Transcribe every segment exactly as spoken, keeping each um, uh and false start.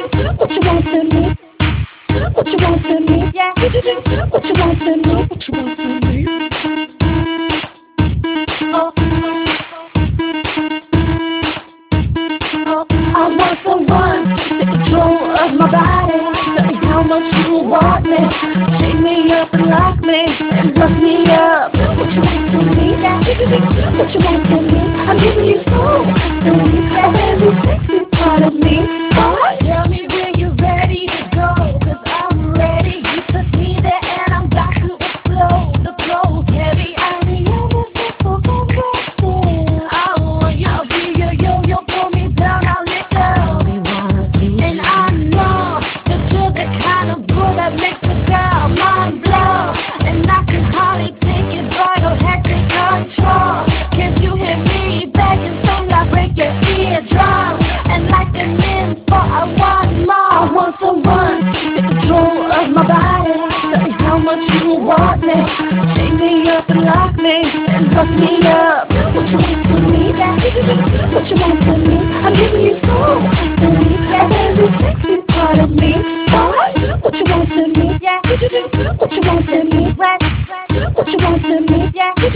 What you want from me? What you want from me? Yeah. What you want from me? What you want from me? Oh, oh, I want someone to take control of my body. Tell me how much you want me. Shake me up and lock me and rough me up. What you want from me? Yeah. What you want from me? I'm giving you so much, a very sexy part of me. Boy, tell me when you're ready to go, cause I'm ready. You took me there and I'm about to explode. The flow's heavy, I'm irresistible vibration. I want you, I'll be your yo-yo, pull me down, I'll let go. And I know that you're the kind of boy that makes a girl mind blow. And I can hardly take it by no hectic control. Can't you hear me begging, so I break your eardrum? And like the men, for I want more. I want someone to take control of my body. Tell me how much you want me. Shake me up and lock me and rough me up. What you want from me? What you want from me? I'm giving you so much, a very sexy part of me. Boy, what you want from me? What you want from me? What you want from me?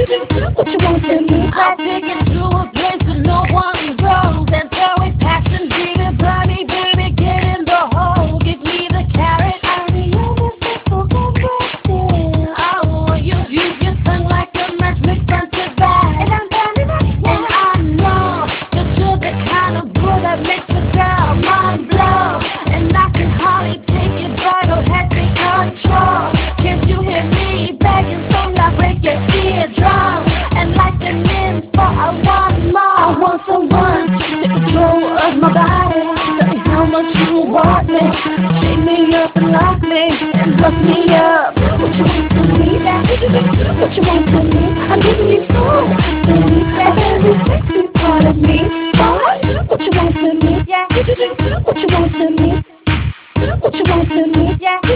What you want from me? I'll take it to a place where no one goes and throw it passion, baby, burn me, baby, get in the hole, give me the carrot. I'm irresistible vibration. I want you, use your tongue like a match, mix front to back. And I'm burning up, and I know that you're the kind of boy that makes a girl mind blow. And I can hardly take it by no hectic control. Can't you hear me begging, so I break your eardrum? And like the men, for I want more. I want someone to take control of my body. Tell me how much you want me. Shake me up and lock me and rough me up. What you want from me? What you want from me? I'm giving you so much, a very sexy part of me. Boy, what you want from me? What you want from me? What you want from me?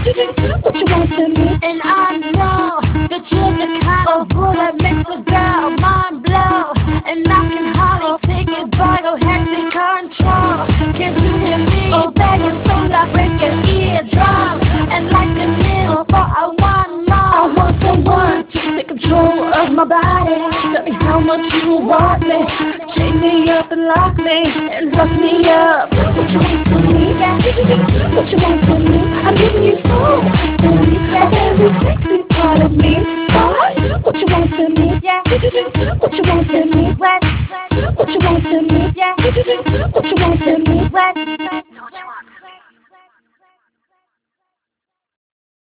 What you want from me? And I know that you're the kind of boy that makes a girl mind blow. And I can hardly take it by no hectic control. Can't you hear me begging, so I break your eardrum? And like the men, for I want more. I want someone to take control of my body. Tell me how much you want me. Shake me up and lock me and rough me up. What you want from me? What you want from me? I'm giving you so much, a very sexy part of me. Boy, what you want from me? What you want from me? What you want from me? What you want from me?